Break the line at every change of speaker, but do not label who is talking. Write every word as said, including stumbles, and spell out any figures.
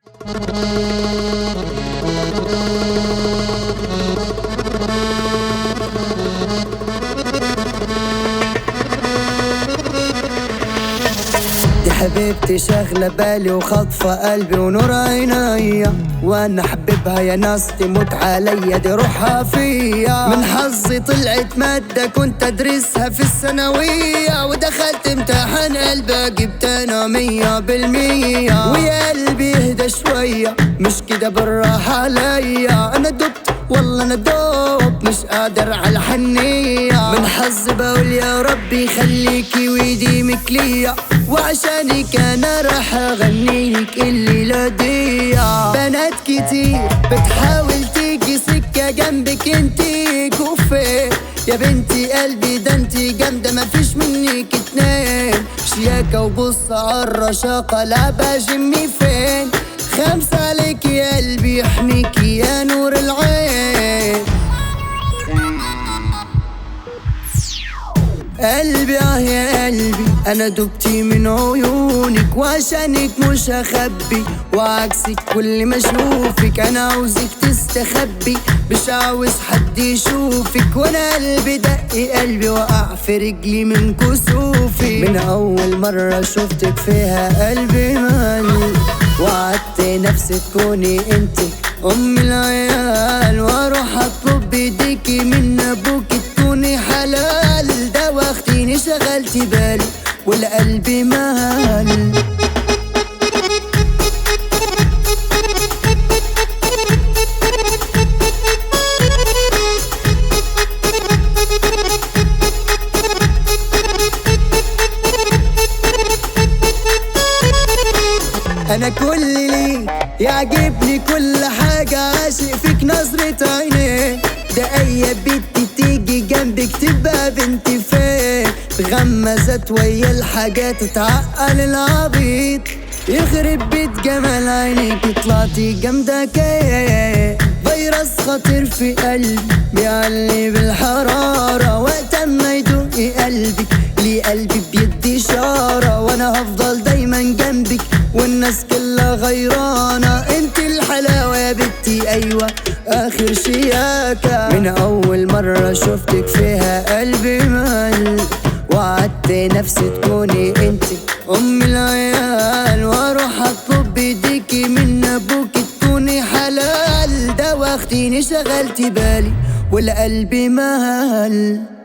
دي حبيبتي شاغلة بالي وخاطفة قلبي ونور عينيا، وانا حبيبها يا ناس تموت عليا، دي روحها فيا. من حظي طلعت مادة كنت ادرسها في الثانوية، ودخلت امتحان قلبي جبت انا مية بالمية. ويا قلبي اهدى شوية، مش كده بالراحة عليا، انا دبت والله انا دوب مش قادر على الحنية. من حظي بقول يا ربي يخليكي ويديمك ليا، وعشانك انا راح اغنيلك الليلة دي. بنات كتير بتحاول تيجي سكة جنبك انتي كوفي، يا بنتي قلبي ده انتي جامدة مفيش منك اتنين. شياكة وبص عالرشاقة لعبة جيمي فين، خمسة عليك يا قلبي يحميكي يا نور العين. قلبي اه يا قلبي انا دبتي من عيونك، وعشانك مش هخبي، وعكسك كل ما اشوفك انا عاوزك تستخبي، مش عاوز حد يشوفك. وانا قلبي دق قلبي وقع في رجلي من كسوفي، من اول مرة شفتك فيها قلبي مال، وعدت نفسي تكوني انت ام العيال، واروح اطلب بايديكي من ابوكي تكوني حلال. ده واختيني شغلتي بالي والقلب مال. انا كل ليك يعجبني كل حاجة، عاشق فيك نظرة عينيك، ده اي بنت تيجي جنبك تبقى بنتي فين. غمزت ويا الحاجات تعقل العبيط، يخرب بيت جمال عينيك طلعتي جامدة كيه. فيروس خطير في قلبي بيعلي بالحرارة، وقت ما يدق قلبك لي قلبي بيدي إشارة، وانا هفضل دايما جنبك والناس كلها غيرانة. انت الحلاوة يا بنتي ايوة اخر شياكة، من اول مرة شفتك فيها قلبي مال، وعدت نفسي تكوني انت ام العيال، واروح اطلب بايديكي من ابوكي تكوني حلال. ده واختيني شغلتي بالي والقلب مال.